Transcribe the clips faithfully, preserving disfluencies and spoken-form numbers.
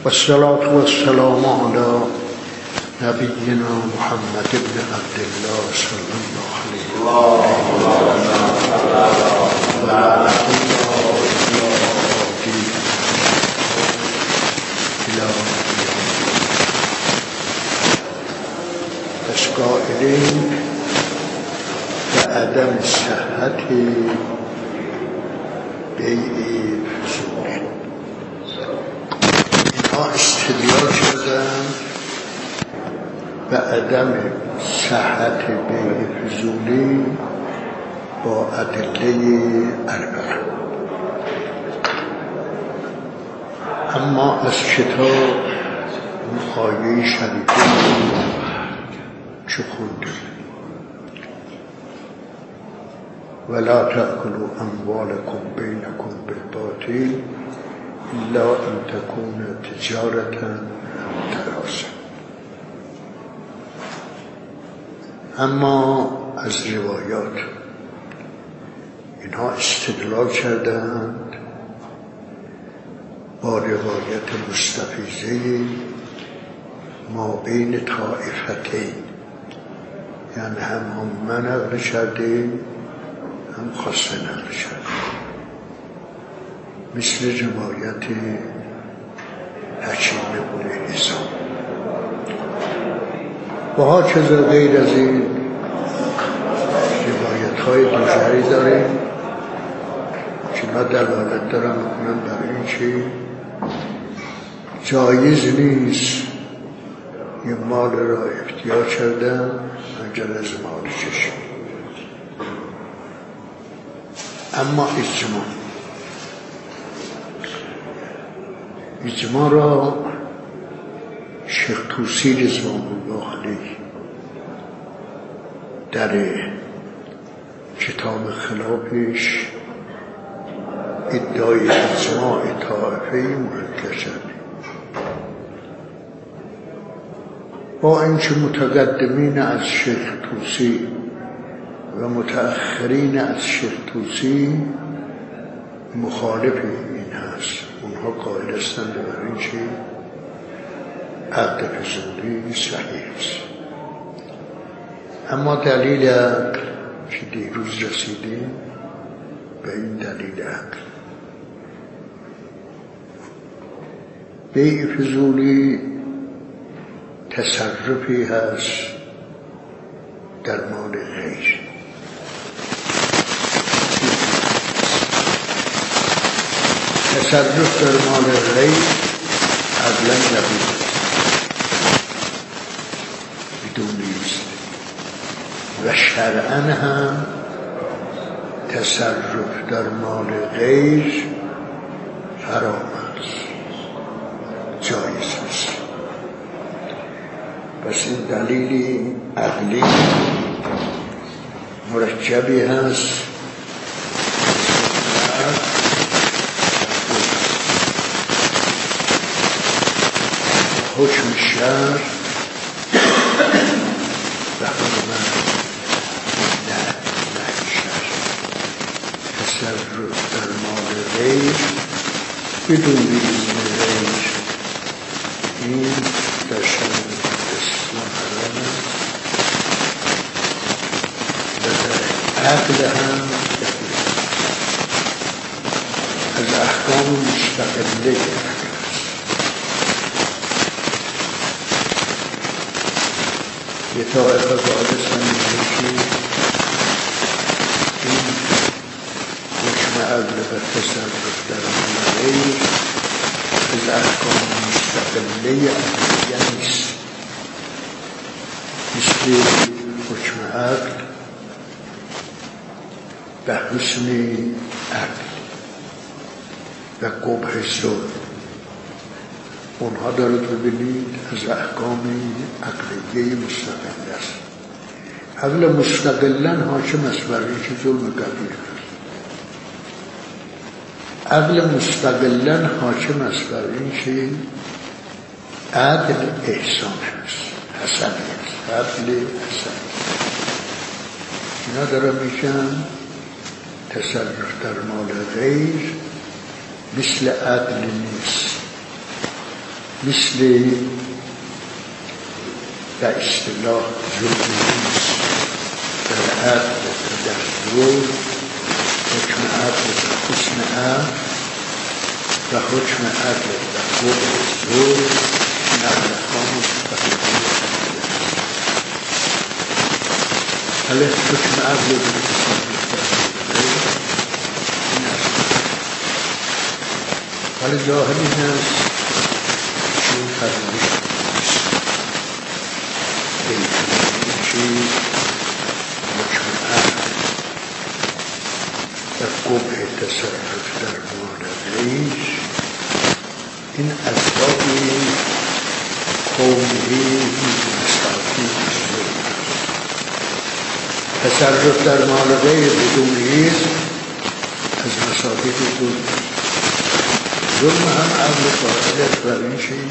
والصلاة والسلام على نبينا محمد بن عبد الله صلى الله عليه وسلم. پس قائلین به عدم صحت بیع فضولی، اینها استدلال کردن به عدم صحت بیع فضولی با ادله اربعه. اما از کتاب آیه شریفه چه خوندیم؟ ولا تأكلوا أموالكم بينكم بالباطل إلا أن تكون تجارة تراضٍ. اما از روایات اینها استدلال کردند با روایت مستفیضه ما بین طائفتین، یعنی هم هم نقل کرده هم خاصه نقل کرده، مثل روایت حکیم بن حزام و ها چیز غیر از این روایت های دیگری داریم که من دلالت دارم میکنم برای این که جایز نیست یه مال را اختیار کردن اگر از مال چشم. اما اجماع اجماع را شیخ طوسی رضوان الله علیه در کتاب خلافش ادعای اجماع طائفه مرکز کرده، با اینکه متقدمین از شیخ طوسی و متأخرین از شیخ طوسی مخالف این هست. اونها قائل هستند بر این که عقد فضولی صحیح است. اما دلیل عقل که دیروز رسیدیم به این دلیل عقل، بیع فضولی تصرفی هست در مال غیر. تصرف در مال غیر عقلا نبود، بدون نیست و شرعاً هم تصرف در مال غیر حرام است، جایز است. پس این دلیلی عقلی مرکبی هست حکم شرع و حکم نه نه شرع. تصرف در مال غیر بدون اذن غیر این در شرع اسلام حرام و در عقل هم از احکام مستقله یه طائفه قائل هستند که این حکم عقل و تصرف در مال غیر از احکام مستقله عقلیه نیست، مثل حکم عقل به حسن عقل و قبح ظلم. اونها دارد ببینید از احکام عقلیه مستقل است. عقل مستقلن حاکم است بر این که ظلم کبیر است. عقل مستقلن حاکم است بر این که عدل احسان است، حسن است، عدل حسن. اینا دارم میشن تصرف در مال غیر مثل عدل نیست. مثل به اصطلاح ظلم‌آمیز در عدل و در ظلم، حکم عدل و حسن عدل و حکم عدل و قبح ظلم نقل خام مستقیمی ولی حکم عدل و این است. ولی ظاهر این است که این فرمایش این چیز حکم عدل و قبح تصرف در مال غیر این اسبابی قومی مساعدی ظلم. تصرف در مال غیر بدون ایز از مساعدی ظلم. ظلم هم عدل فاعلش بر این شیء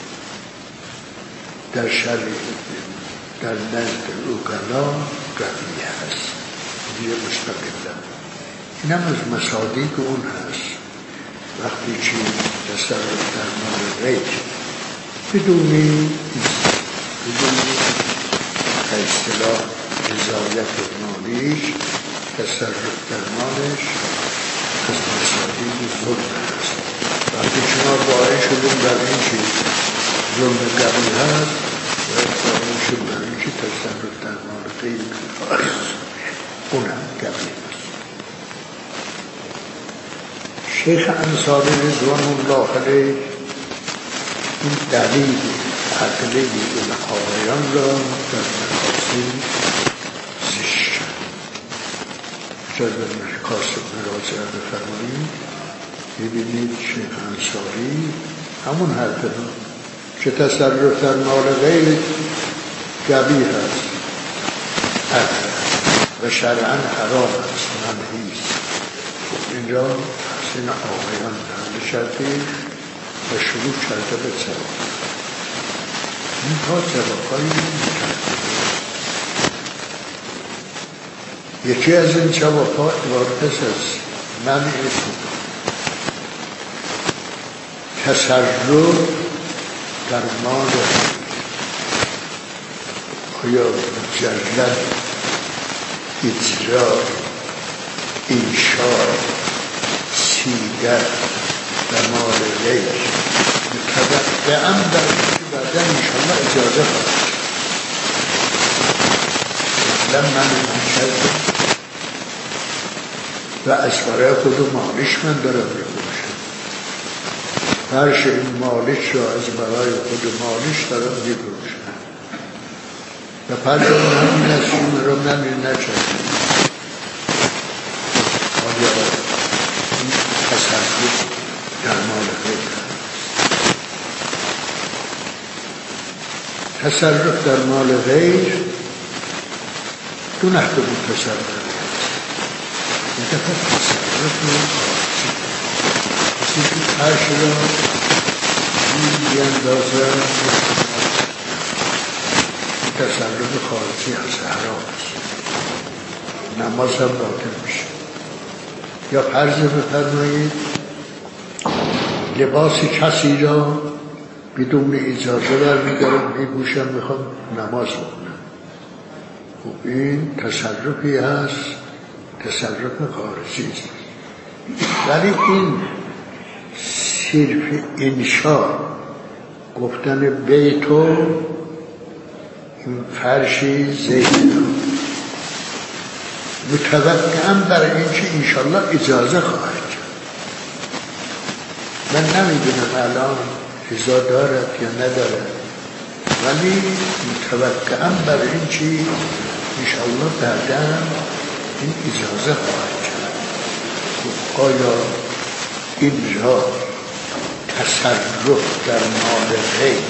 در شریعت در نزد اوکلا قوی هست، دیگه مستقل. این هم از مصادیق اون هست. وقتی که تصرف در مال غیر بدونی بدونی به اصطلاح رضایت مالیش تصرف در مالش از مصادیق ظلم هست. وقتی شما باعث شدیم بر این که ظلم قبل هست و باعث شد بر این که تصرف در مال غیر هست، اون هم قبل هست. شیخ انصاری رضوان الله علیه این دلیل عقلی این آقایان را در مقاصد زشت جز در مقاصد مراجعه بفرمایید. ببینید شیخ انصاری همون حرف را که تصرف در مال غیر قبیح است و شرعاً حرام است، منهی است. اینجا این آقایان در شرطی و شروع کرده به جواب. این ها جوابهایی یکی از این جوابها عبارت است از منع تصرف در مال آیا مجرد اجرا انشاء سیگر و مال غیر متوقعاً در اینکه بعدا انشاءالله اجازه خواهد مثلا من این کردم و از برای خود مالش من دارم می‌فروشم، فرش این مالش را از برای خود مالش دارم می‌فروشم و فرش اون همین است اون را من نچردم. آیا این تصرف در مال غیر تصرف در مال غیر دو نحو بود. تصرف این دفعه تصرف کسی که فرش را بیاندازه تصرف خارجی از حرام است، نماز هم باطل میشه. یا فرض بفرمایید لباس کسی را بدون اجازه برمی‌دارم می‌پوشم میخوام نماز بخونم، و این تصرفی هست، تصرف خارجی است. ولی این صرف انشاء گفتن بیتو این فرشی زیدن متوقعاً برای این که انشاءالله اجازه خواهد کرد. من نمیدونم الان اجازه دارد یا ندارد، ولی متوقعاً برای این که انشاءالله بعداً این اجازه خواهد کرد. آیا این را تصرف در مال غیر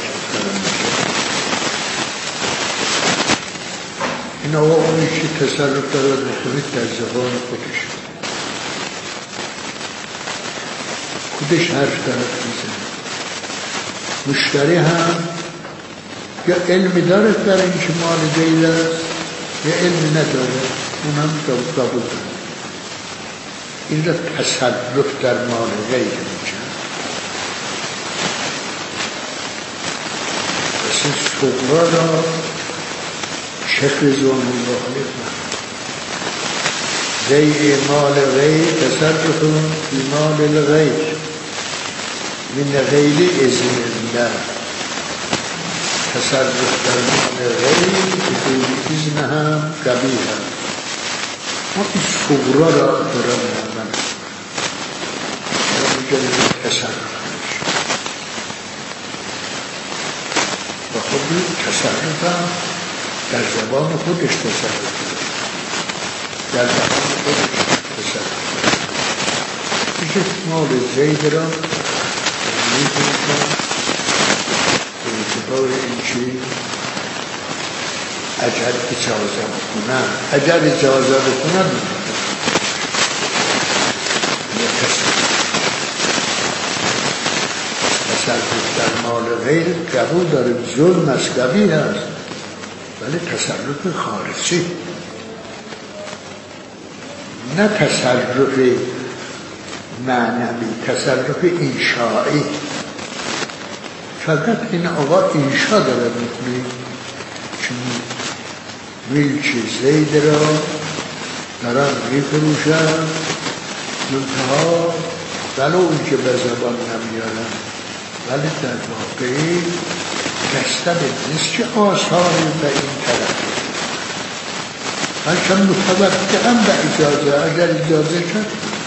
این آقا اونی که تصرف دارد بخونید در زبان خودش خودش حرف دارد میزنه. مشتری هم یا علمی دارد در این که مال غیر است یا علمی ندارد، اون هم قبول دارد. این را تصرف در مال غیر میگن. این صغرا را شیخ رضوان الله علیه زی مال غیر تصرف فی مال الغیر من غیر اذن الله، تصرف در مال غیر بدون اذن هم قبیح است. ما این صغرا را دارم من مجرد تصرف و خودی تصرف هم در زبان خودش تصرف در زبان خودش تصرف میشه مال زید را میتونم به اعتبار این چی اجل اجازه بکنن اجل اجازه بکنن تصرف در مال غیر قبول داره، ظلم از قبیل هست ولی تصرف خارجی نه تصرف معنوی، تصرف انشائی. فقط این آقا انشا داره میکنه چون ملک زید را دارن میفروشن منتها ولو اون که به زبان نمیارن ولی در واقعی دستن نیست که آثاری به این طرف هرچند متوقع هم به اجازه اگر اجازه شد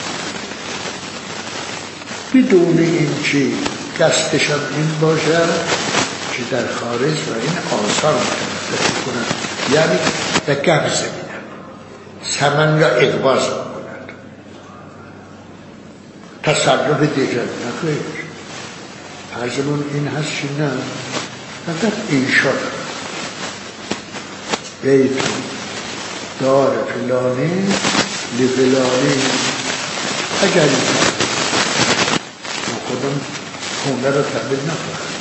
بدون این چی قصدشان این باشد که در خارج و این آثار متوقع کنند، یعنی به قبضه میدن ثمن را اقباض کنند تصرف دیگر نخیر. عرضمون این هست که نه فقط انشا دارد بیتون دار فلانی لفلانی اگر این خودم خونه را تبدیل نخواهد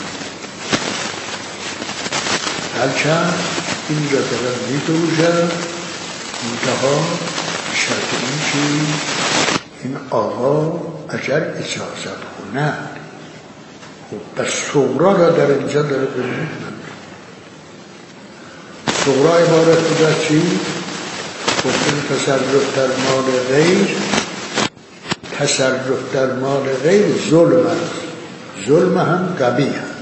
هرچند این را دارد میفروشد منتها شرط این چی این آقا اگر اجازت کند خب بس صغرا را در اینجا داره ببینید. صغرا عبارت بوده چی؟ خب این تصرف در مال غیر تصرف در مال غیر ظلم است، ظلم هم قبیح است.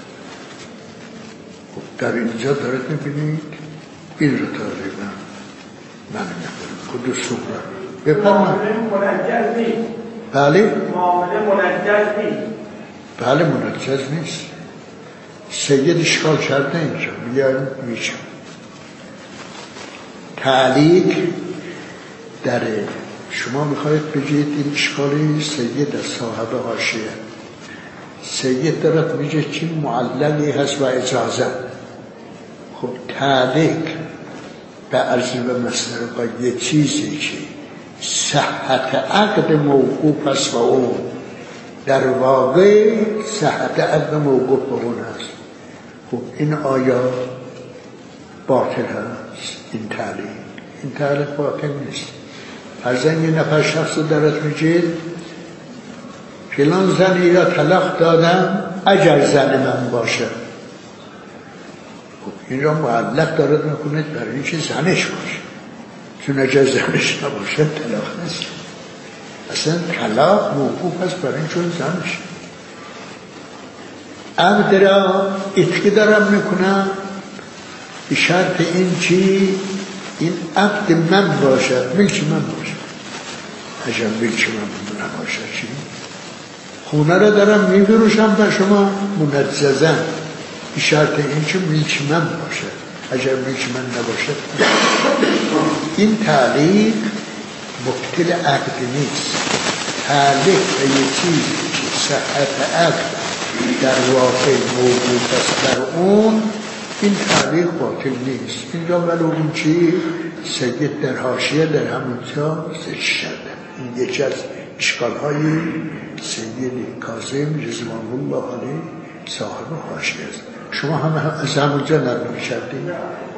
خب در اینجا دارید میبینید این رو تقریبا من نکنم خود صغرا بفرمایید. منجز نیست. بله؟ معامله منجز نیست. بله منجز نیست. سید اشکال کرده اینجا بیایم میشم تعلیق در شما میخواید بگید این اشکالی سید از صاحب حاشیه سید دارد میگه چی معلقی هست و اجازه. خب تعلیق به عرض و مصدر با یه چیزی که صحت عقد موقوف است و اون در واقع صحت عقد موقوف به اون است. خب این آیا باطل هست؟ این تعلیق این تعلیق باطل نیست. فرضاً یه نفر شخص دارد میگه فلان زنی را طلاق دادم اگر زن من باشه. خب این را معلق دارد میکنید برای اینکه زنش باشه، چون اگر زنش نباشه طلاق نیست. اصلا طلاق موقوف است برای این چون زنش. عقد را اتکی دارم میکنم به شرط این چی این عقد من باشد، ملک من باشد. اگر ملک من نباشد چی؟ خونه را دارم میفروشم به شما منجزن به شرط این چی ملک من باشد. اگر ملک من نباشد این تعلیق مبطل عقد نیست. تعلیق به یک چیزی که صحت عقد در واقع موجود است در اون این تعلیق باطل نیست. اینجا ولو اون چی سید در حاشیه در همونجا ذکر شده. این یکی از اشکال‌های سید کاظم رضوان الله علیه صاحب حاشیه است. شما هم از همونجا نقل کردید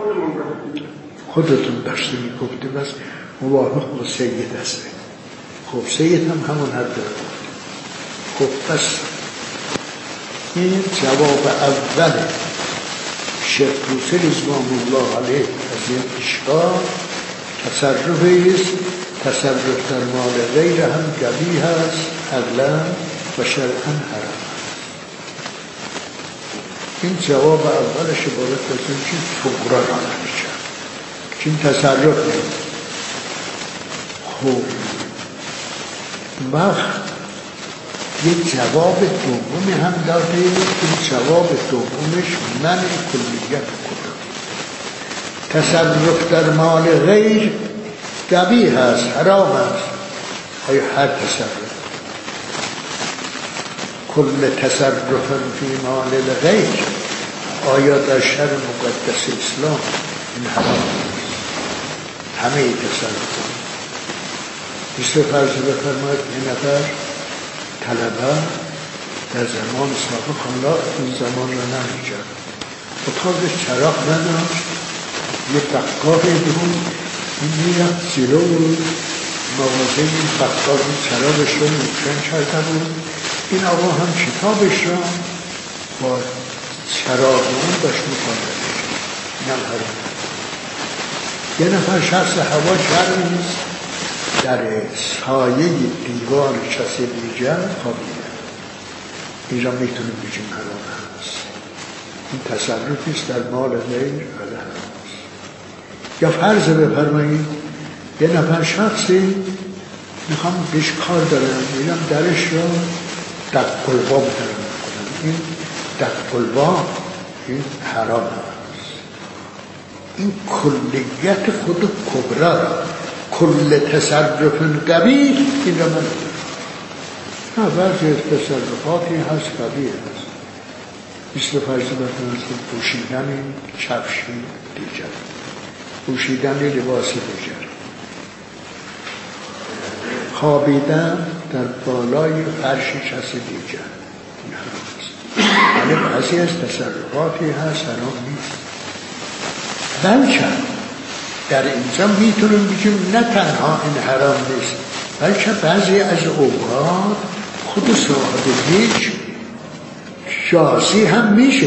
خودتون داشته میگفته بس موافق با سید هسته. خب سید هم همون حد داره. خب پس این جواب اوله شیخ توسی رضوان الله علیه از این اشکال تصرفی است. تصرف در مال غیر هم قبیح است عقلا و شرعا حرام. این جواب اولش عبارت از این چی فقرا را نمیشه چین تصرف نیست. خب وقت یک جواب دومی هم داده. این جواب دومش من کلیت کدام تصرف در مال غیر قبیح است حرام است. آیا هر تصرف کل تصرف فی مال الغیر آیا در شرع مقدس اسلام این حرام است؟ همه تصرف مثل فرض بفرماید این نفر طلبه در زمان سابق الله این زمان را نمی‌کرد اتاقش چراغ نداشت. یه بقاقی بود این میرفت زیرو مغازه این بقاق این چراغش رو روشن کرده بود. این آقا هم کتابش را با چراغ اون داشت می‌خواند. این هم حرام. یه نفر شخص هوا گرم نیست در سایه دیوار کسی دیگر خوابیده. این را میتونیم بگیم حرام هست. این تصرفی است در مال غیر ولی حرام است. یا فرض بفرمایید یه نفر شخصی میخوام بهش کار دارم میرم درش را دقلبا بترم میکنم. این دقلبا این حرام هست. این کلیت خود کبرا را کل تصرف قبیح این را من نه بعضی تصرفاتی هست قبیح هست. مثل فرض بکنید پوشیدن کفشی دیگر پوشیدن لباس دیگر خوابیدن در بالای فرش کسی دیگر این حرام است. ولی بعضی از تصرفاتی هست حرام نیست. بلکه در اینجا میتونیم بگیم نه تنها این حرام نیست بلکه بعضی از اوقات خود صاحب یک شازی هم میشه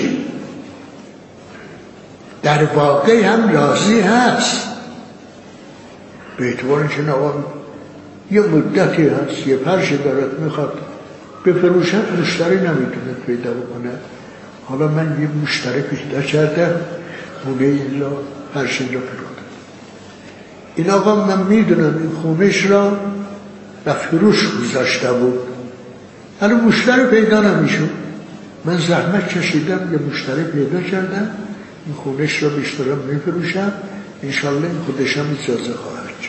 در واقع هم راضی هست به اعتبار اینکه نوان یه مدتی هست یه فرشی دارد میخواد بفروشد مشتری نمیتونه پیدا بکنه. حالا من یه مشتری پیدا کردم خونه ایلا فرشی را فرود. این آقا من میدونم این خونش را به فروش گذاشته بود ولی مشتری پیدا نمیشد. من زحمت کشیدم یه مشتری پیدا کردم این خونش را بیشترم میفروشم انشالله این خودش هم اجازه خواهد شد.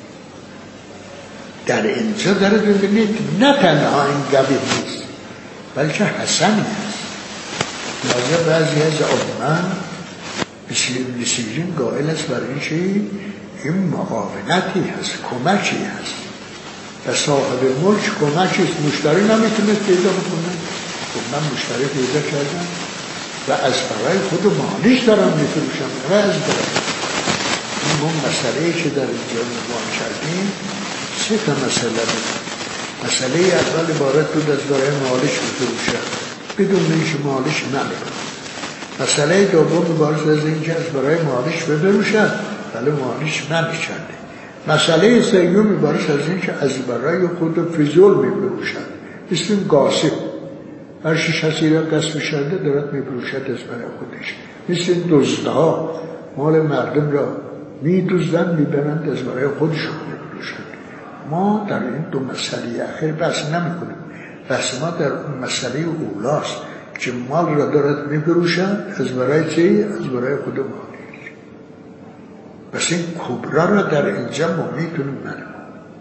در اینجا داره ببینید نه تنها این قبیح نیست بلکه حسنی هست. لازم بعضی از عامه بسیرین قائل است برای این چی این معاونتی هست کمکی هست و صاحب ملک کمکی است. مشتری نمیتونه پیدا بکنه خب من مشتری پیدا کردم و از برای خود مالش دارم میفروشم نه از برای این اون مسئله‌ای که در اینجا نمون کردیم سه تا مسئله بود. مسئله اول عبارت بود از برای مالش میفروشم بدون اینکه مالش نمیکنه. مسئله دوم عبارت از اینکه از برای مالش بفروشم ولی مالش نمیکنه. مسئله سوم عبارت از اینکه از برای خود فضول میفروشم مثل این قاصد هر کسی را قصب شده دارد میفروشد از برای خودش. مثل این دزدها مال مردم را میدزدند میبرند از برای خودشون میفروشند. ما در این دو مسئله اخیر بحث نمی کنیم. بحث ما در اون مسئله اولاست که مال را دارد میفروشند از برای چی؟ از برای خود مالش. بس این کبرا را در اینجا ما میتونیم منیم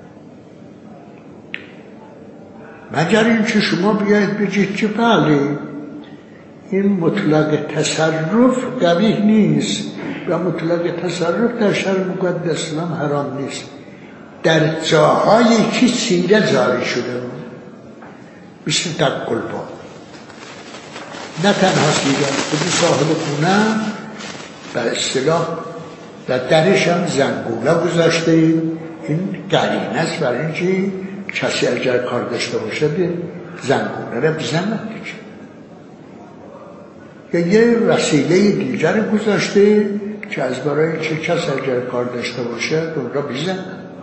مگر این که شما بیایید بگید که بله این مطلق تصرف قبیح نیست و مطلق تصرف در شرع مقدس اسلام حرام نیست. در جاهایی که سیره جاری شده مثل در قلبا نه تنها سیره خودی صاحب خونه به اصطلاح و درش هم زنگوله گذاشته. این قرینه است برای اینکه کسی اگر کار داشته باشد زنگوله را بزند دیگه. یا یه وسیله دیگر گذاشته که از برای چه کس اگر کار داشته باشه اون را بیزن.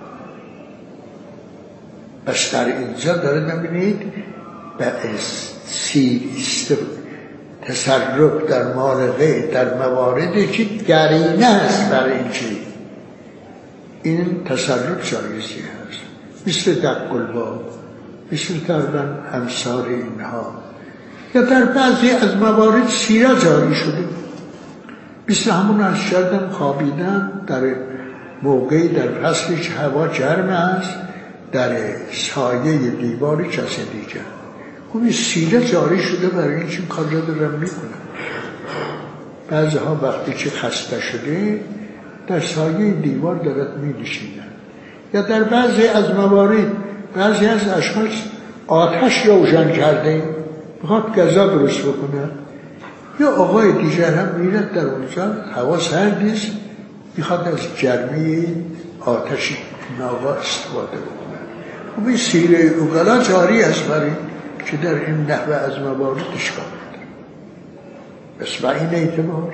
بس در اینجا داره نبینید به سیر تصرف در مال غیر در مواردی که گرینه هست برای این چی این تصرف جایزی هست، مثل دق الباب، مثل تقریبا امثال اینها، یا در بعضی از موارد سیره جاری شده، مثل همون از شدم خوابیدن در موقعی در فصلی که هوا گرم است در سایه دیواری کسی دیگر، اون سیره جاری شده برای این چون کار را دارم میکنن. بعضی ها وقتی که خسته شده در سایه دیوار دارد می‌نشینن. یا در بعضی از موارد بعضی از اشخاص آتش روشن کرده میخواد غذا درست بکنه، یا آقای دیگر هم میرد در اونجا هوا سرد نیست میخواد از گرمی آتش ناوا استفاده بکنه. خب این سیره اوغلا جاری است برای که در این نحوه از موارد اشکال داره. بس و این اعتبار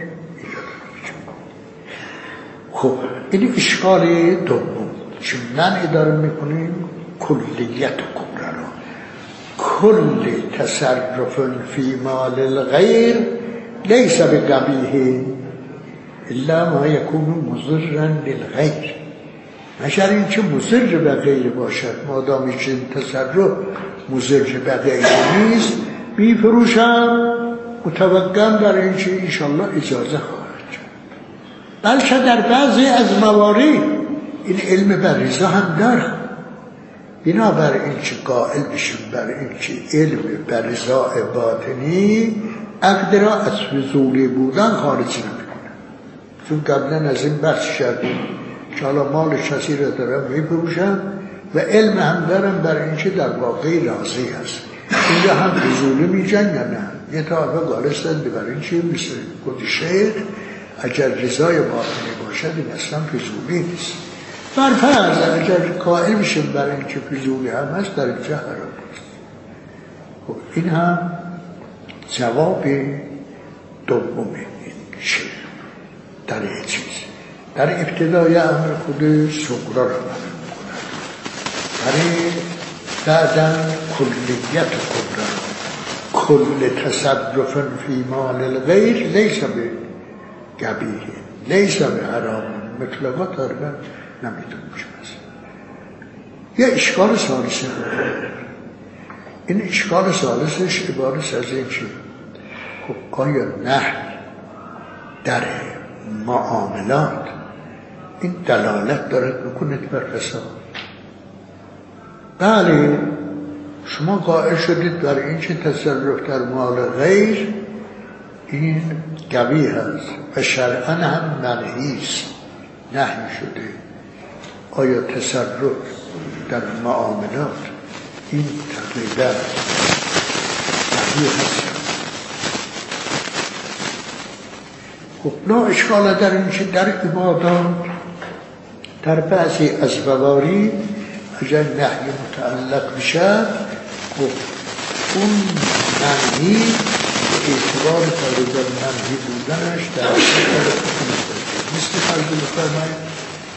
خب این اشکال دوم که من اداره میکنیم کلیت کبرا را، کل تصرف فی مال الغیر لیس بقبیح الا ما یکون مضرا للغیر، مگر این که مضر به غیر باشد، مادامی که تصرف مضر به غیر نیست میفروشم متوقعم در این که انشاءالله اجازه خواهد شد. بلکه در بعضی از موارد این علم بر رضا هم دارم، بنابر این که قائل بشیم بر این که علم بر رضا باطنی عقد را از فضولی بودن خارج نمیکنه. چون قبلا از این بحث کردیم که حالا مال کسی را دارم میفروشم و علم هم دارم بر این که در واقع راضی هست، اینجا هم فضولی میجن یا نه. یه طرفه قالستند بر این که مثل گفت شیخ اگر رضای باطنی باشد این اصلا فضولی نیست. برفرض اگر قائل میشیم برای این که فضولی هم هست در اینجا حرام است. خب این هم جواب دوم این شیخ در این چیز در ابتدای امر خود صغرا را معلوم می‌کند، برای بعداً کلیت کبرا کل تصرف فی مال الغیر لیس به قبیح لیس به حرام مطلقا تقریبا نمیتونیم شمست. یه اشکال ثالثه، این اشکال ثالثش عبارت از این که خب آیا نهی در معاملات این دلالت دارد بکنید بر فساد؟ بله شما قائل شدید بر این که تصرف در مال غیر این قبیح هست و شرعاً هم منهی است، نهی شده. آیا تصرف در معاملات این تقریبا قبیح هست؟ خب لا اشکال در این که در عبادات در بعضی از موارد اگر نهی متعلق بشه خب اون منهی به اعتبار تقریبا منهی بودنش در اعتبار مثل فرض بفرمایید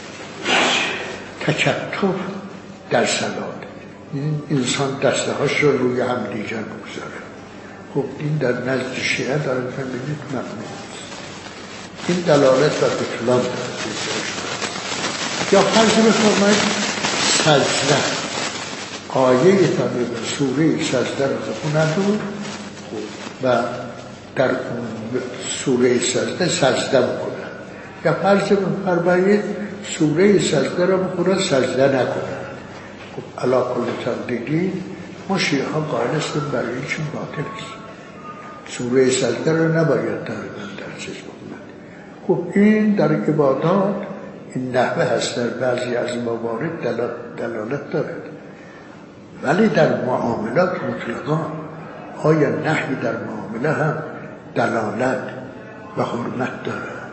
تکتف در صلات، این انسان دسته هاش رو روی هم دیگر بگذاره. خب این در نزد شیعه در فهمیدید ممنوع است، این دلالت و بطلان دارد. یا فرض بفرمایید سجده آیه تقریبا سوره سجده رو بخونند و در سوره سجده سجده بکنند، یا فرض بفرمایید سوره سجده رو بخونند سجده نکنند. خب علا کل تقدیری ما شیعه ها قائل هستیم برای این چون باطل است، سوره سجده رو نباید تقریبا در چیز بکنند. خب این در عبادات این نحوه هست، در بعضی از موارد دلالت دارد، ولی در معاملات مطلقا آیا نحوی در معامله هم دلالت و حرمت دارد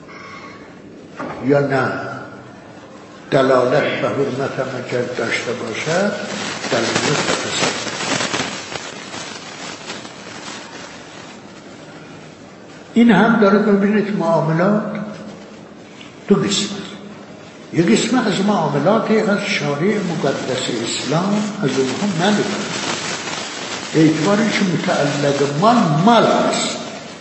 یا نه؟ دلالت و حرمت هم اگر داشته باشد دلالت و فساد. این هم داره ببینید معاملات دو قسمت. یک قسم از معاملاتی از شارع مقدس اسلام از اونها منع داره، به اعتباری که متعلق مال مال است.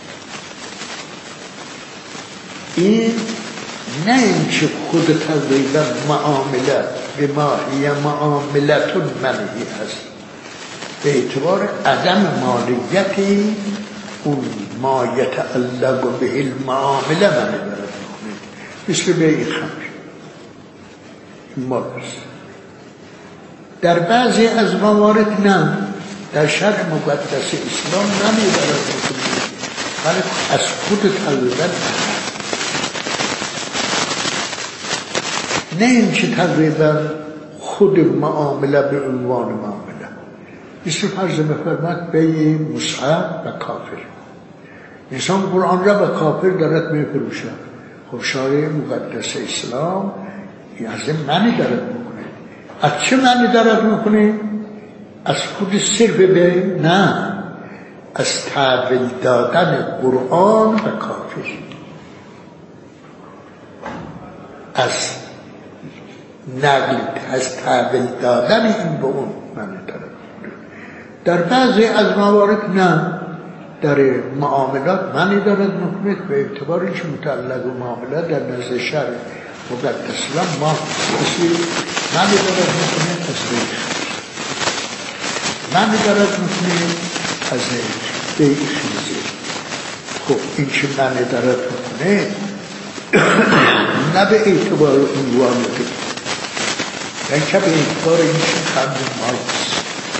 این نه اینکه خود تقریبا معامله به ماهی معاملتون منعی هست، به اعتبار عدم مالیتی اون ما یتعلق به المعامله منع داره، مثل بیع خمر این مال است. در بعضی از موارد نه، در شرع مقدس اسلام نمیبرد میکنید، ولی از خود تقریبا نه این که تقریبا خود معامله به عنوان معامله، مثل فرض بفرماد بیع مصحف و کافر. انسان قرآن را به کافر دارد میفروشد، خب شارع مقدس اسلام از این معنی دارد میکنه. از چه معنی دارد میکنه؟ از خود صرف به نه، از تحویل دادن قرآن به کافر، از نقل از تحویل دادن این به اون معنی دارد. در بعضی از موارد نه، در معاملات معنی دارد میکنه به اعتبار اینکه متعلق و معاملات در نزد شرع مقدس اسلام ما کسی معنی دارد میکنه از بیع معنی دارد میکنه از بیع خنزیر. خب این که معنی دارد میکنه نه به اعتبار عنوان که یعنی که به اعتبار اینکه خمر مال است،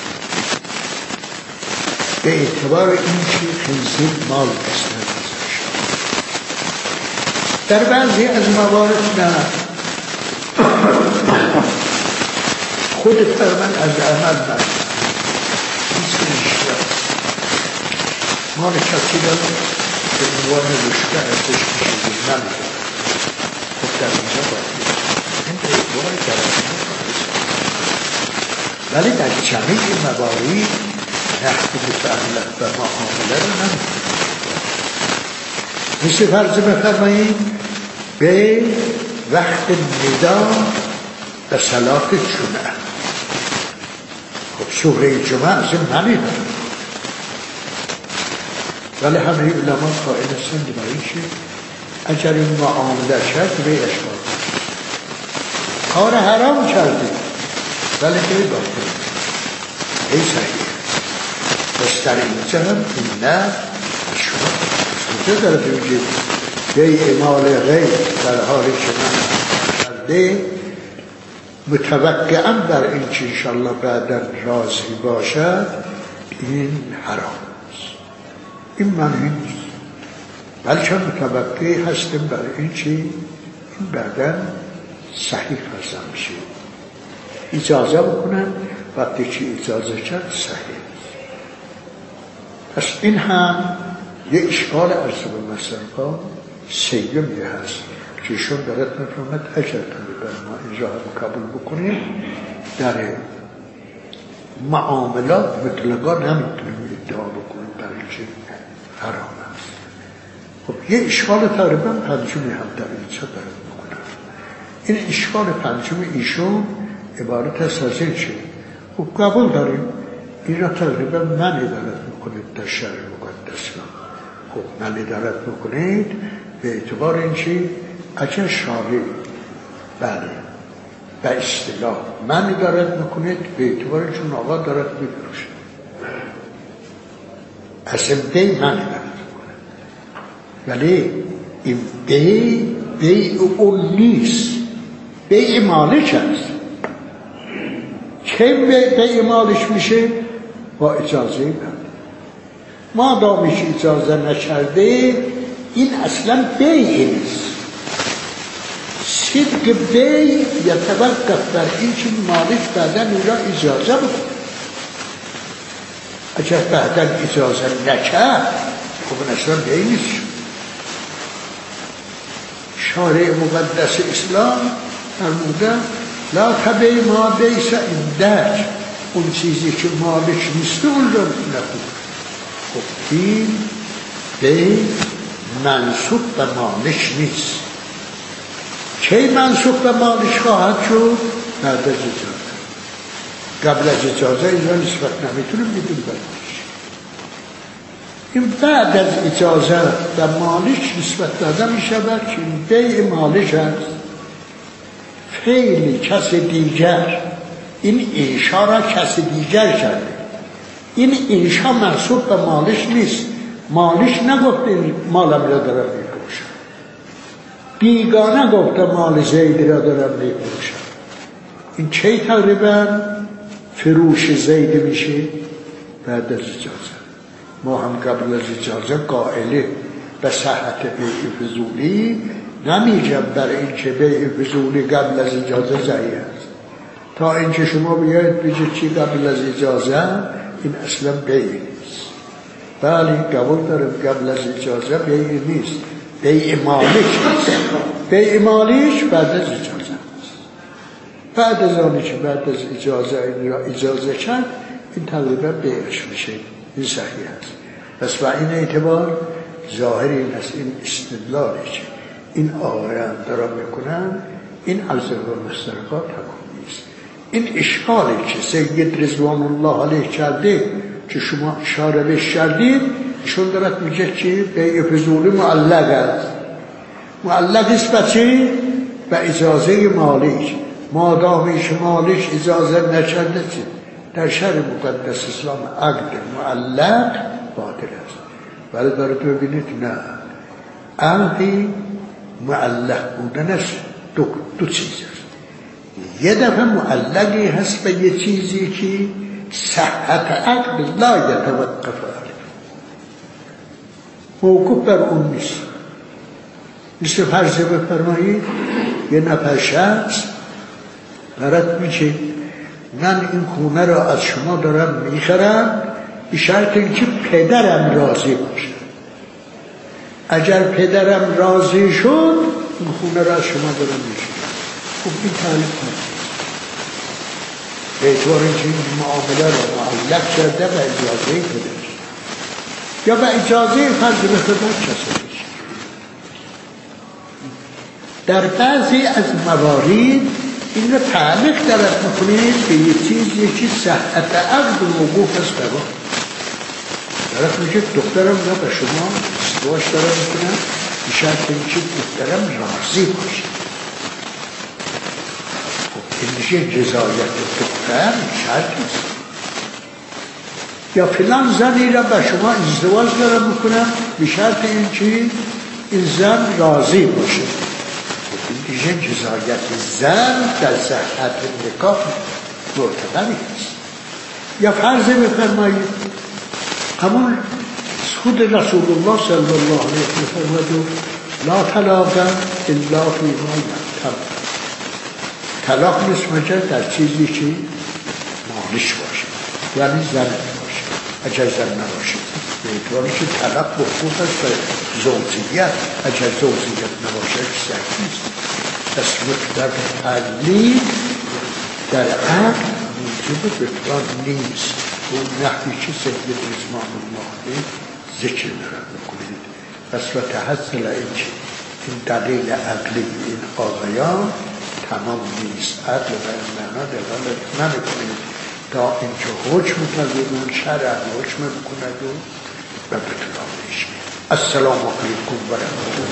به اعتبار اینکه خنزیر مال است. در بعضی از موارد نه، خود فرمان از عمل نه، مثل اشتیا مال کسی را به عنوان رشته ارزش میشید نمیده. خب در اینجا باید این به اعتبار درمانی ولی در جمعی موارد نحو متعلق به معامله را نمیده. مثل فرض بفرمایید به وقت ندا به صلات جمعه، خب سوره جمعه از این معنی دارد، ولی همه علما قائل هستند برای اینکه اگر این معامله شد به اشکال کار حرام کردی ولی که باطل ای صحیح. پس در اینجا هم این نه شما اینجا داره بگید بیع مال غیر در حالی که من کرده متوقعا بر این که انشاءالله بعدا راضی باشد این حرام است. این معنی نیست، بلکه متوقع هستیم بر این که این بعدا صحیح هستم میشه، اجازه بکنم وقتی که اجازه کرد صحیح. پس این هم یه اشکال عرض به مثلا سیمی هست که ایشون دارد میفرماید اگر طالبان ما اینجا هم قبول بکنیم در معاملات مطلقا نمیتونیم ادعا بکنیم برای اینکه حرام است. خب یه اشکال تقریبا پنجمی هم در اینجا دارد بکنم. این اشکال پنجمی ایشون عبارت است از این چه خب قبول داریم این را تقریبا منی دارد میکنید در شرع مقدس. خب منی دارد میکنید به اعتبار اینکه اگر شارع بله به اصطلاح منی دارد میکنید به اعتبار اینکه اون آقا دارد میفروشه، اصلا بی منی دارد میکنه، ولی این بی بی اون نیست، بی مالک هست. که بی مالش میشه با اجازه بند. ما دامیش اجازه نکرده این اصلا بیع نیست. صدق بیع یتوقف بر این که مالک بعدا این را اجازه بکنه. اگر بعدا اجازه نکرد خب اصلا بیع نیست. شارع مقدس اسلام فرموده لا تبیع ما بیس اندک، اون چیزی که مالک نیست اون را نفروش. خب این بیع منسوب به مالش نیست. کی منسوب به مالش خواهد شد؟ بعد از اجازه. قبل از اجازه اینا نسبت نمیتونیم بدیم بهش. این بعد از اجازه به مالش نسبت داده می شود که بیع مالش است. فعل کس دیگر این انشا را کس دیگر کرده. این انشا منسوب به مالش نیست. مالش نگفته این مالم را دارم می‌فروشم. بیگانه گفته مال زید را دارم می‌فروشم. این چه تقریبا فروش زید میشه؟ بعد از اجازه. ما هم قبل از اجازه قائله به صحت بیع فضولی نمیگم بر این که بیع فضولی قبل از اجازه ضعیف است. تا اینکه شما بیاید بگید چی قبل از اجازه، این اصلا بیع نیست. بله قبول دارم قبل از اجازه بیع نیست، بیع مالش نیست. بیع مالش بعد از اجازه است. بعد از آنی که بعد از اجازه این را اجازه کرد، این تقریبا بیعش میشه. این صحیح است. پس با این اعتبار ظاهر این است، این استدلالی که این آقایان دارا میکنن، این عرض و مسترقات تکون نیست. این اشکالی که سید رضوان الله علیه کرده که شما اشاره بهش کردید، ایشون دارد میگه که بیع فضولی معلق است. معلق است به چی؟ به اجازه مالک. مادام ایش مالک اجازه نکرده چی؟ در شرع مقدس اسلام عقد معلق باطل است. ولی دارد ببینید نه، عقدی معلق بودنش دو, دو چیز است. یه دفعه معلقی هست به یه چیزی که صحت عقد لا یتوقف علیه، موقوف بر اون نیست. مثل فرض بفرمایید یه نفر شخص برات میشه من این خونه را از شما دارم میخرم به شرط اینکه پدرم راضی باشه. اگر پدرم راضی شد این خونه را از شما دارم میخرم. خب این تعلیف نیست. به اعتبار اینکه این معامله را معلق کرده به اجازه پدرش یا به اجازه فرض بفرمایید کسی. در بعضی از موارد این رو تعلیق دارد میکنید که یه چیزی که صحت عقد موقوف است بر آن. دارد میگه دخترم را به شما ازدواج دارم میکنم به شرط اینکه دخترم راضی باشه. خب این میشه رضایت دختر شرط نیست. یا فلان زنی را به شما ازدواج دارم میکنم به شرط اینکه این زن راضی باشه. دیگه جزایت زن در صحت نکاح معتبری است. یا فرض بفرمایید همون خود رسول الله صلی الله علیه و فرمود لا طلاق الا فی ما یحتمل. طلاق نیست مگر در چیزی که مالش باشه، یعنی زن باشه. اگر زن نباشه به اعتباری که طلاق موقوف است به زوجیت، اگر زوجیت نباشه که صحیح نیست. پس مقدار تعلیل در عقل موجب بطلان نیست. اون نحوی که سید رضوان الله ذکر دارد میکنید. پس و تحصل اینکه این دلیل عقلی این آقایان تمام نیست. عقل و معنا دلالت نمیکنید تا اینکه حکم تقریبون شرع حکم بکند و به بطلان نیست. السلام علیکم و رحمت الله.